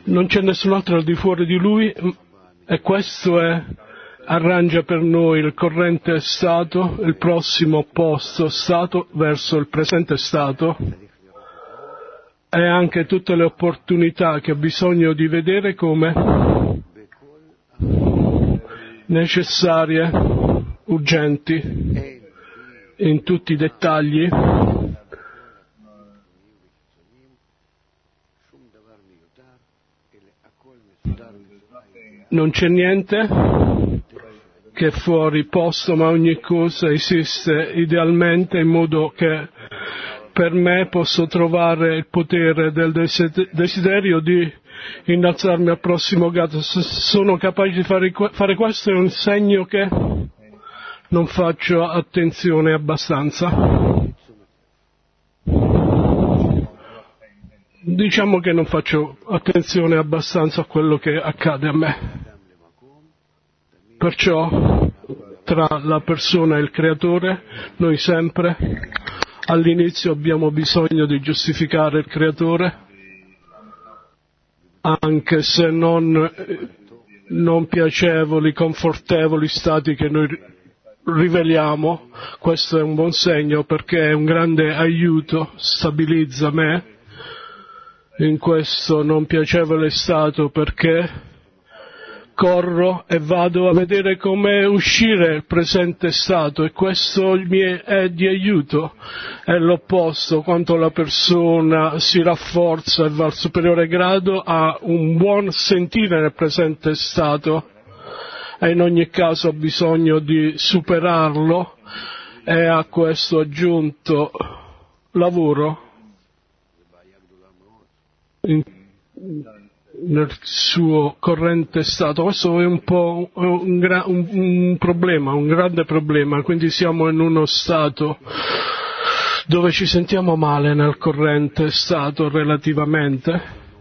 non c'è nessun altro al di fuori di Lui, e questo arrangia per noi il corrente stato, il prossimo opposto stato verso il presente stato, e anche tutte le opportunità che ho bisogno di vedere come necessarie, urgenti, in tutti i dettagli. Non c'è niente che è fuori posto, ma ogni cosa esiste idealmente in modo che per me posso trovare il potere del desiderio di innalzarmi al prossimo grado. Se sono capace di fare questo è un segno che non faccio attenzione abbastanza. Diciamo che non faccio attenzione abbastanza a quello che accade a me. Perciò, tra la persona e il creatore, noi sempre all'inizio abbiamo bisogno di giustificare il creatore, anche se non piacevoli, confortevoli stati che noi riveliamo. Questo è un buon segno perché è un grande aiuto, stabilizza me in questo non piacevole stato, perché corro e vado a vedere come uscire il presente stato, e questo è di aiuto. È l'opposto: quanto la persona si rafforza e va al superiore grado, ha un buon sentire nel presente stato, e in ogni caso ha bisogno di superarlo, e a questo aggiunto lavoro nel suo corrente stato. Questo è un po' un problema, un grande problema. Quindi siamo in uno stato dove ci sentiamo male nel corrente stato relativamente.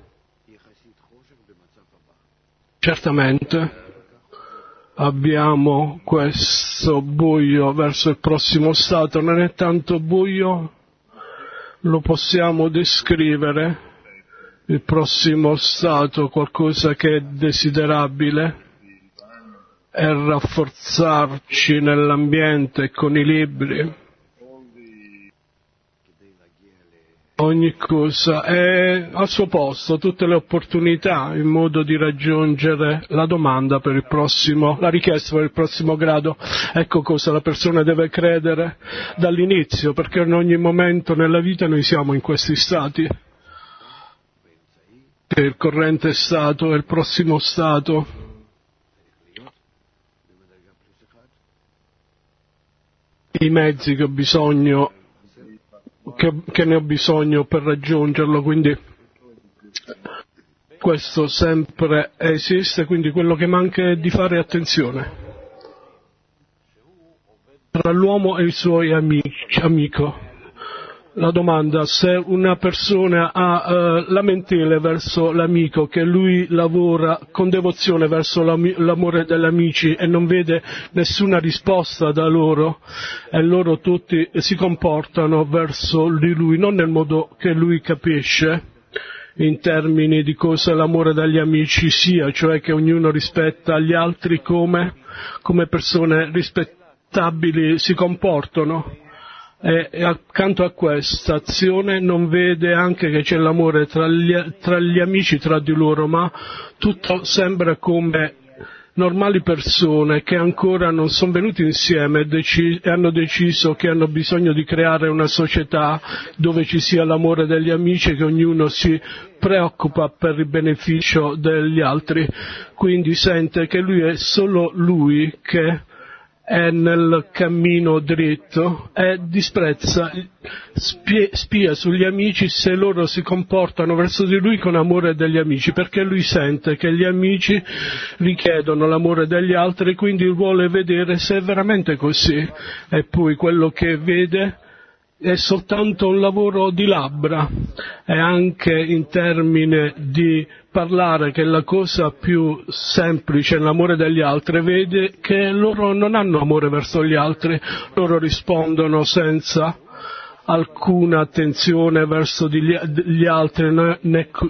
Certamente abbiamo questo buio verso il prossimo stato, non è tanto buio, lo possiamo descrivere, il prossimo stato, qualcosa che è desiderabile, è rafforzarci nell'ambiente con i libri. Ogni cosa è al suo posto, tutte le opportunità in modo di raggiungere la domanda per il prossimo, la richiesta per il prossimo grado. Ecco cosa la persona deve credere dall'inizio, perché in ogni momento nella vita noi siamo in questi stati. Il corrente stato e il prossimo stato. I mezzi che ho bisogno, che ne ho bisogno per raggiungerlo, quindi questo sempre esiste, quindi quello che manca è di fare attenzione tra l'uomo e i suoi amico. La domanda: se una persona ha lamentele verso l'amico, che lui lavora con devozione verso l'amore degli amici e non vede nessuna risposta da loro, e loro tutti si comportano verso di lui non nel modo che lui capisce, in termini di cosa l'amore degli amici sia, cioè che ognuno rispetta gli altri come persone rispettabili si comportano. E accanto a questa azione non vede anche che c'è l'amore tra gli amici, tra di loro, ma tutto sembra come normali persone che ancora non sono venuti insieme e hanno deciso che hanno bisogno di creare una società dove ci sia l'amore degli amici e che ognuno si preoccupa per il beneficio degli altri. Quindi sente che lui è solo lui che è nel cammino dritto e disprezza, spia sugli amici se loro si comportano verso di lui con amore degli amici, perché lui sente che gli amici richiedono l'amore degli altri, quindi vuole vedere se è veramente così, e poi quello che vede è soltanto un lavoro di labbra, e anche in termini di parlare, che è la cosa più semplice, l'amore degli altri, vede che loro non hanno amore verso gli altri, loro rispondono senza alcuna attenzione verso gli altri, né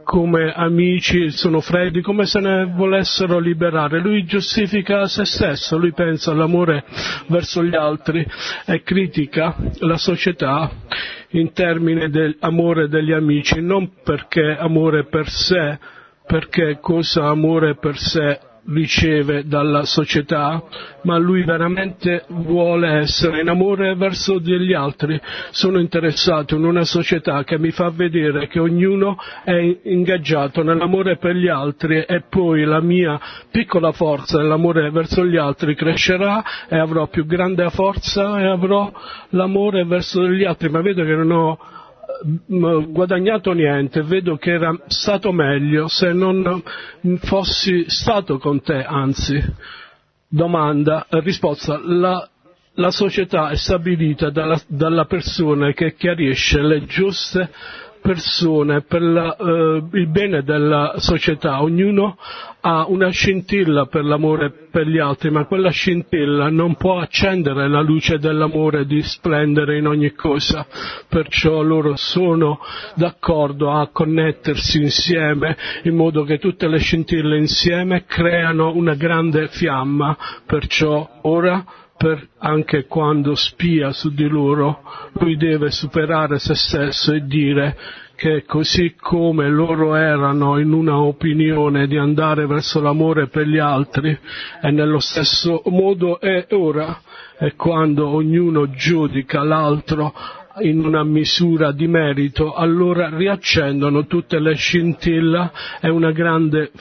come amici, sono freddi, come se ne volessero liberare. Lui giustifica se stesso, lui pensa all'amore verso gli altri e critica la società in termini dell'amore degli amici, non perché amore per sé, perché cosa amore per sé riceve dalla società, ma lui veramente vuole essere in amore verso degli altri. Sono interessato in una società che mi fa vedere che ognuno è ingaggiato nell'amore per gli altri e poi la mia piccola forza dell'amore verso gli altri crescerà e avrò più grande forza e avrò l'amore verso gli altri, ma vedo che non ho guadagnato niente, vedo che era stato meglio se non fossi stato con te, anzi. Domanda, risposta, la società è stabilita dalla persona che chiarisce le giuste persone per il bene della società. Ognuno ha una scintilla per l'amore per gli altri, ma quella scintilla non può accendere la luce dell'amore di splendere in ogni cosa. Perciò loro sono d'accordo a connettersi insieme in modo che tutte le scintille insieme creano una grande fiamma. Perciò ora, anche quando spia su di loro, lui deve superare se stesso e dire che così come loro erano in una opinione di andare verso l'amore per gli altri, e nello stesso modo è ora, e quando ognuno giudica l'altro in una misura di merito, allora riaccendono tutte le scintille e una grande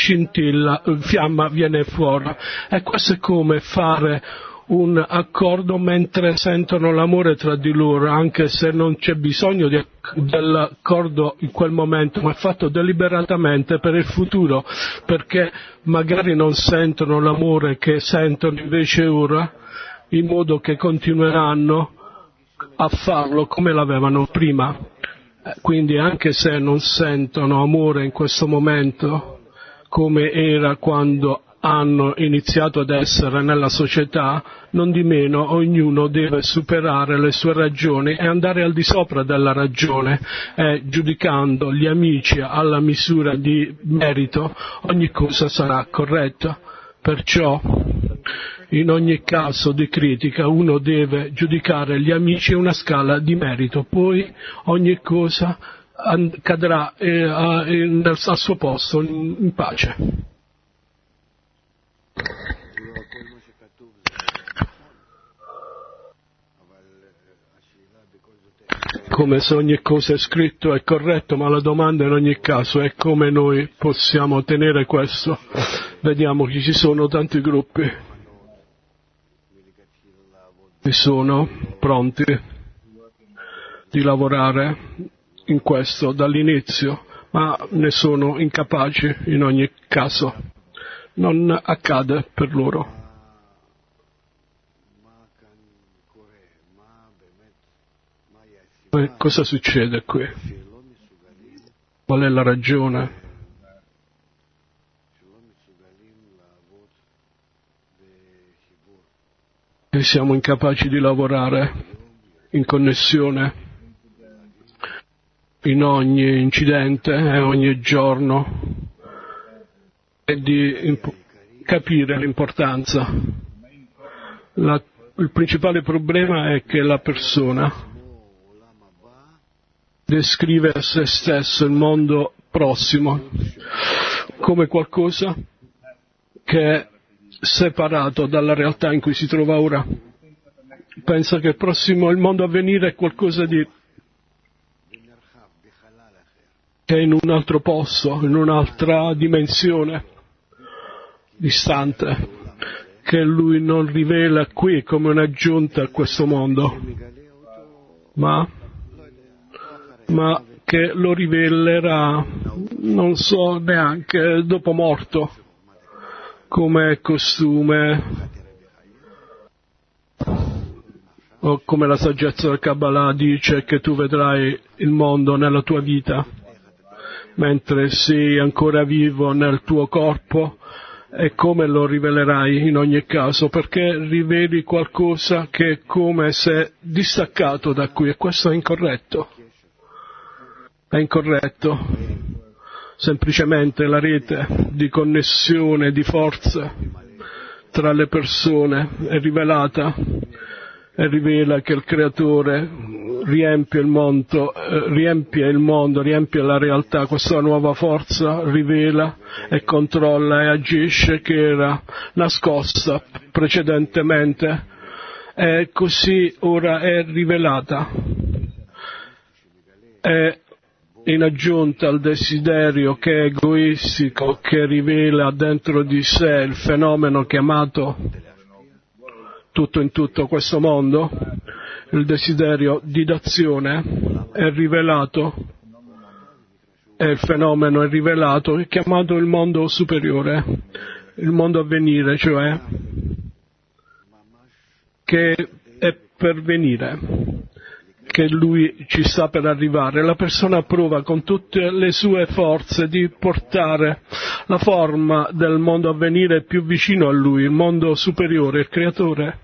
fiamma viene fuori. E questo è come fare un accordo mentre sentono l'amore tra di loro, anche se non c'è bisogno dell'accordo in quel momento, ma è fatto deliberatamente per il futuro, perché magari non sentono l'amore che sentono invece ora, in modo che continueranno a farlo come l'avevano prima. Quindi anche se non sentono amore in questo momento, come era quando hanno iniziato ad essere nella società, non di meno ognuno deve superare le sue ragioni e andare al di sopra della ragione, e giudicando gli amici alla misura di merito ogni cosa sarà corretta. Perciò in ogni caso di critica uno deve giudicare gli amici a una scala di merito, poi ogni cosa cadrà al suo posto in pace. Come se ogni cosa è scritto è corretto, ma la domanda in ogni caso è come noi possiamo ottenere questo. Vediamo che ci sono tanti gruppi che sono pronti di lavorare in questo dall'inizio, ma ne sono incapaci in ogni caso. Non accade per loro. Cosa succede qui? Qual è la ragione? Che siamo incapaci di lavorare in connessione in ogni incidente e ogni giorno e di capire l'importanza. Il principale problema è che la persona descrive a se stesso il mondo prossimo come qualcosa che è separato dalla realtà in cui si trova ora. Pensa che il mondo a venire è qualcosa che è in un altro posto, in un'altra dimensione distante, che lui non rivela qui come un'aggiunta a questo mondo, ma che lo rivelerà, non so neanche, dopo morto, come è costume, o come la saggezza del Kabbalah dice che tu vedrai il mondo nella tua vita, mentre sei ancora vivo nel tuo corpo, e come lo rivelerai in ogni caso, perché riveli qualcosa che è come se distaccato da qui, e questo è incorretto. È incorretto. semplicemente la rete di connessione, di forza tra le persone è rivelata e rivela che il Creatore riempie il mondo, riempie la realtà. Questa nuova forza rivela e controlla e agisce, che era nascosta precedentemente, e così ora è rivelata. E in aggiunta al desiderio che è egoistico, che rivela dentro di sé il fenomeno chiamato tutto in tutto questo mondo, il desiderio di d'azione è rivelato, e il fenomeno è rivelato, è chiamato il mondo superiore, il mondo a venire, cioè che è per venire, che lui ci sta per arrivare. La persona prova con tutte le sue forze di portare la forma del mondo a venire più vicino a lui, il mondo superiore, il Creatore,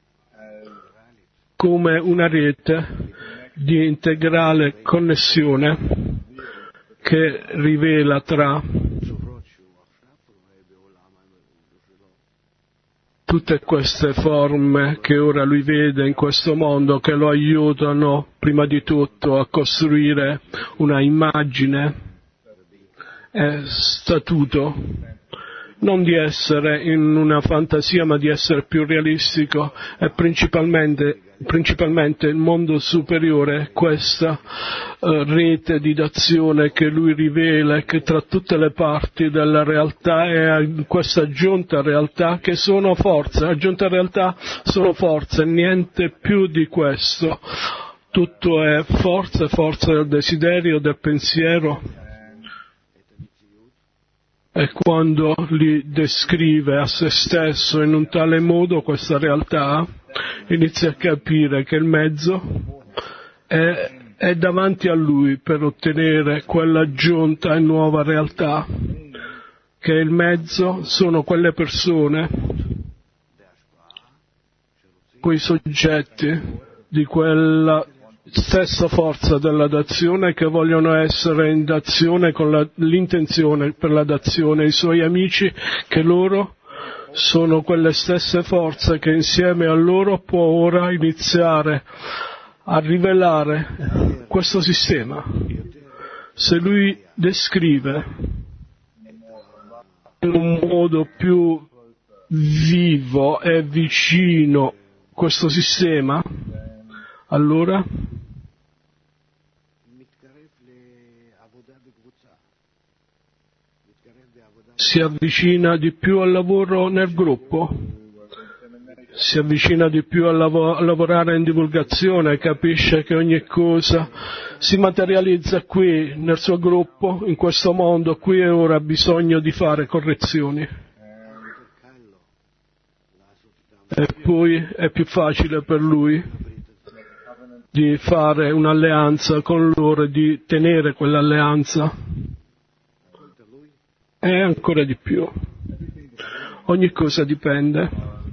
come una rete di integrale connessione che rivela tra tutte queste forme che ora lui vede in questo mondo, che lo aiutano prima di tutto a costruire una immagine e statuto, non di essere in una fantasia, ma di essere più realistico, e principalmente il mondo superiore, questa rete di d'azione che lui rivela, che tra tutte le parti della realtà e questa aggiunta realtà che sono forze, aggiunta realtà sono forze, niente più di questo. Tutto è forza del desiderio, del pensiero. E quando li descrive a se stesso in un tale modo questa realtà, inizia a capire che il mezzo è davanti a lui per ottenere quell'aggiunta e nuova realtà, che il mezzo sono quelle persone, quei soggetti di quella stessa forza della dazione, che vogliono essere in dazione con l'intenzione per la dazione, i suoi amici, che loro sono quelle stesse forze che insieme a loro può ora iniziare a rivelare questo sistema. Se lui descrive in un modo più vivo e vicino questo sistema, allora si avvicina di più al lavoro nel gruppo, si avvicina di più a lavorare in divulgazione, capisce che ogni cosa si materializza qui nel suo gruppo, in questo mondo, qui e ora ha bisogno di fare correzioni. E poi è più facile per lui di fare un'alleanza con loro, di tenere quell'alleanza, e ancora di più. Ogni cosa dipende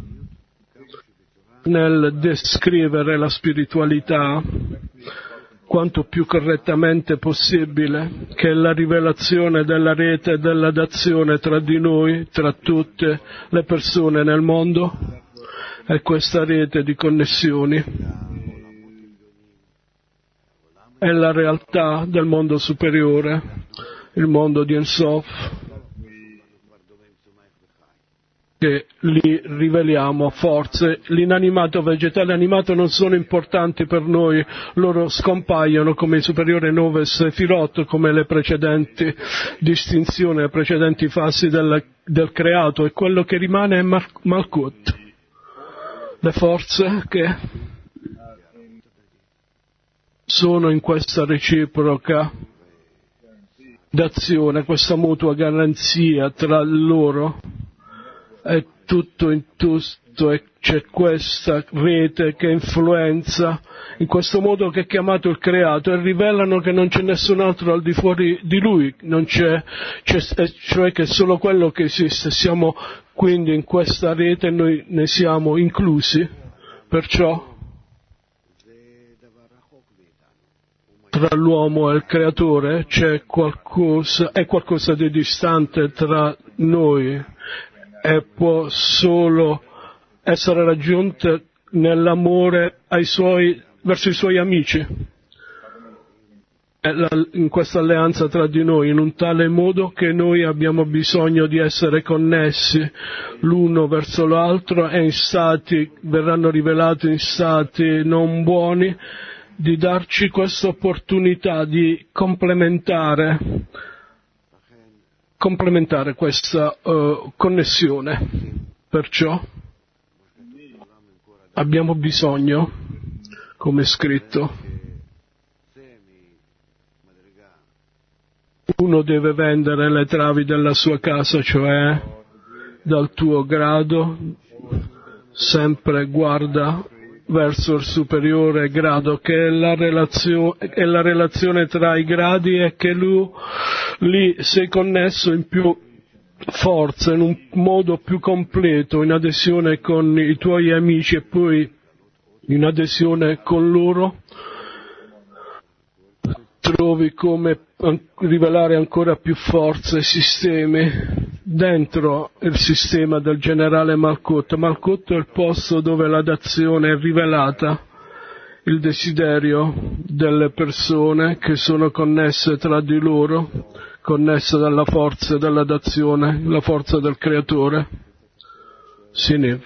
nel descrivere la spiritualità quanto più correttamente possibile, che è la rivelazione della rete e della dazione tra di noi, tra tutte le persone nel mondo, e questa rete di connessioni è la realtà del mondo superiore, il mondo di Ensof, che li riveliamo forze. L'inanimato, vegetale e animato non sono importanti per noi, loro scompaiono come i superiori 9 Sefirot, come le precedenti distinzioni, le precedenti fasi del creato, e quello che rimane è Malkut, le forze che sono in questa reciproca d'azione, questa mutua garanzia tra loro, è tutto in tutto, e c'è questa rete che influenza in questo modo, che è chiamato il creato, e rivelano che non c'è nessun altro al di fuori di lui, non c'è, cioè che solo quello che esiste. Siamo quindi in questa rete, noi ne siamo inclusi, perciò tra l'uomo e il creatore, è qualcosa di distante tra noi e può solo essere raggiunta nell'amore verso i suoi amici. In questa alleanza tra di noi, in un tale modo che noi abbiamo bisogno di essere connessi l'uno verso l'altro e verranno rivelati in stati non buoni, di darci questa opportunità di complementare questa connessione. Perciò abbiamo bisogno, come è scritto, uno deve vendere le travi della sua casa, cioè dal tuo grado, sempre guarda verso il superiore grado, che è la relazione tra i gradi, e che lì sei connesso in più forza, in un modo più completo, in adesione con i tuoi amici e poi in adesione con loro. Trovi come rivelare ancora più forze e sistemi dentro il sistema del generale Malkut. Malkut è il posto dove la dazione è rivelata, il desiderio delle persone che sono connesse tra di loro, connesse dalla forza della dazione, la forza del creatore. Siniv.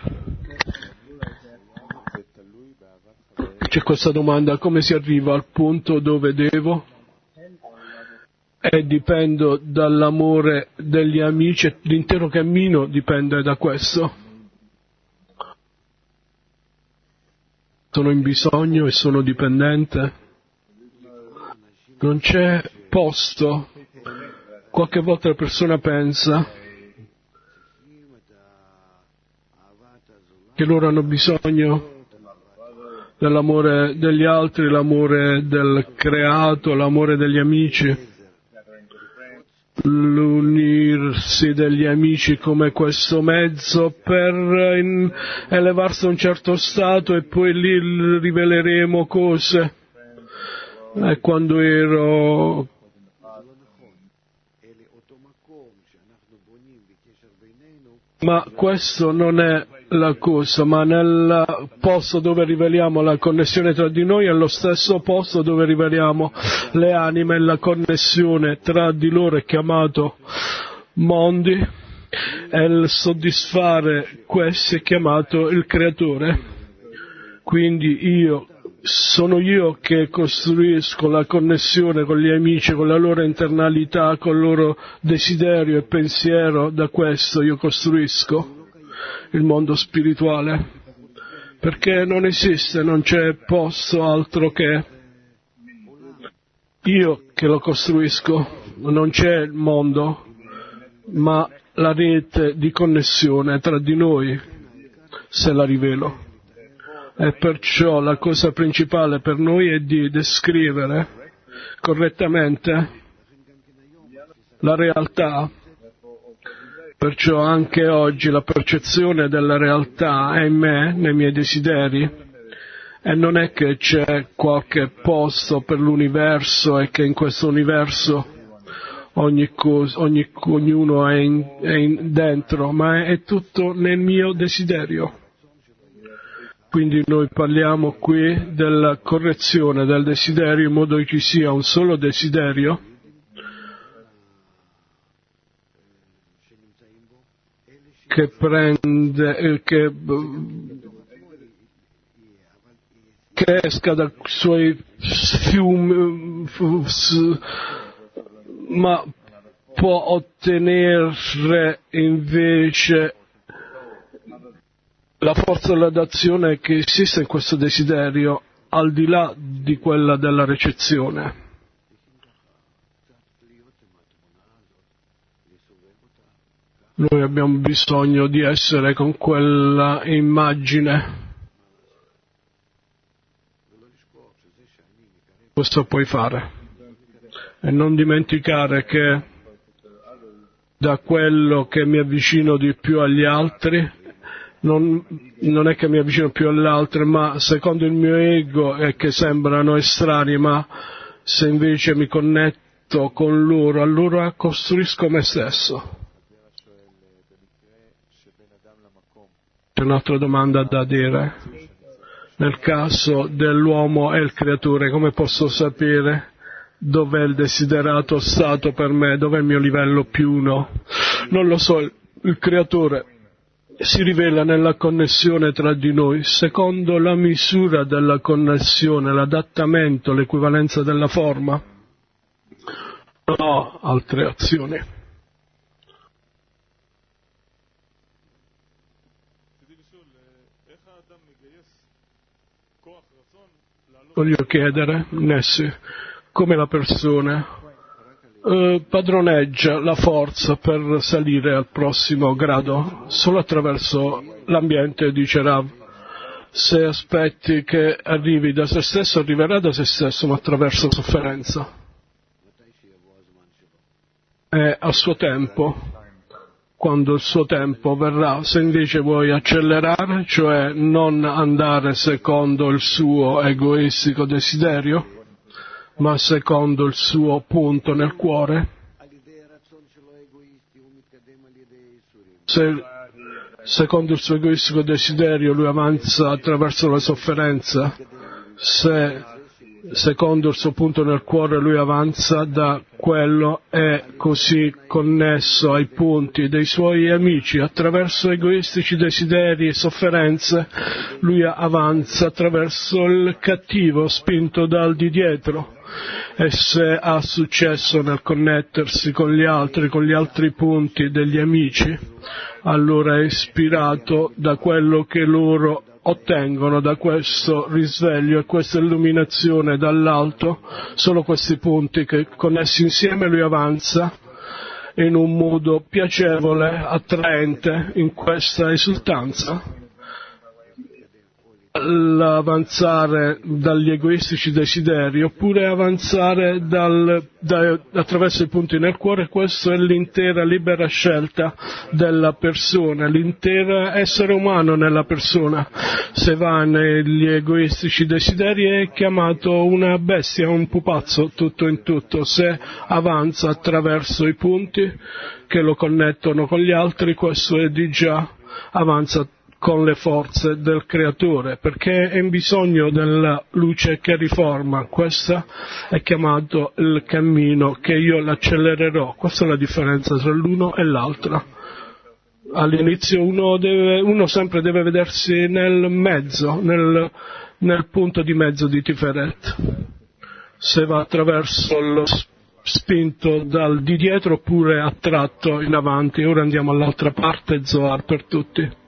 C'è questa domanda: come si arriva al punto dove devo e dipendo dall'amore degli amici? L'intero cammino dipende da questo. Sono in bisogno e sono dipendente. Non c'è posto. Qualche volta la persona pensa che loro hanno bisogno dell'amore degli altri, l'amore del creato, l'amore degli amici, l'unirsi degli amici come questo mezzo per elevarsi a un certo stato, e poi lì riveleremo cose. E quando ero ma questo non è la cosa, ma nel posto dove riveliamo la connessione tra di noi è lo stesso posto dove riveliamo le anime, la connessione tra di loro è chiamato mondi, e il soddisfare questo è chiamato il creatore. Quindi sono io che costruisco la connessione con gli amici, con la loro internalità, con il loro desiderio e pensiero. Da questo io costruisco il mondo spirituale, perché non esiste, non c'è posto altro che io che lo costruisco. Non c'è il mondo, ma la rete di connessione tra di noi, se la rivelo. E perciò la cosa principale per noi è di descrivere correttamente la realtà. Perciò anche oggi la percezione della realtà è in me, nei miei desideri, e non è che c'è qualche posto per l'universo e che in questo universo ognuno è dentro, ma è tutto nel mio desiderio. Quindi noi parliamo qui della correzione del desiderio in modo che ci sia un solo desiderio che esca dai suoi fiumi, ma può ottenere invece la forza della dazione che esiste in questo desiderio, al di là di quella della ricezione. Noi abbiamo bisogno di essere con quella immagine. Questo puoi fare. E non dimenticare che da quello che mi avvicino di più agli altri, non è che mi avvicino più agli altri, ma secondo il mio ego è che sembrano estranei, ma Se invece mi connetto con loro, allora costruisco me stesso. C'è un'altra domanda da dire. Nel caso dell'uomo e il creatore, come posso sapere dov'è il desiderato stato per me, dov'è il mio livello più uno? Non lo so, il creatore si rivela nella connessione tra di noi, secondo la misura della connessione, l'adattamento, l'equivalenza della forma. Non ho altre azioni. Voglio chiedere, Nessi, come la persona padroneggia la forza per salire al prossimo grado? Solo attraverso l'ambiente, dice Rav. Se aspetti che arrivi da se stesso, arriverà da se stesso, ma attraverso sofferenza. E a suo tempo, quando il suo tempo verrà, se invece vuoi accelerare, cioè non andare secondo il suo egoistico desiderio, ma secondo il suo punto nel cuore, se secondo il suo egoistico desiderio lui avanza attraverso la sofferenza, se secondo il suo punto nel cuore lui avanza da quello è così connesso ai punti dei suoi amici, attraverso egoistici desideri e sofferenze, lui avanza attraverso il cattivo spinto dal di dietro. E se ha successo nel connettersi con gli altri punti degli amici, allora è ispirato da quello che loro ottengono, da questo risveglio e questa illuminazione dall'alto. Solo questi punti che connessi insieme lui avanza in un modo piacevole, attraente in questa esultanza. L'avanzare dagli egoistici desideri oppure avanzare attraverso i punti nel cuore, questo è l'intera libera scelta della persona, l'intero essere umano nella persona. Se va negli egoistici desideri è chiamato una bestia, un pupazzo tutto in tutto. Se avanza attraverso i punti che lo connettono con gli altri, questo è di già avanza con le forze del creatore, perché è in bisogno della luce che riforma. Questo è chiamato il cammino che io l'accelererò. Questa è la differenza tra l'uno e l'altro. All'inizio uno sempre deve vedersi nel mezzo, nel punto di mezzo di Tiferet. Se va attraverso lo spinto dal di dietro oppure attratto in avanti. Ora andiamo all'altra parte, Zohar per tutti.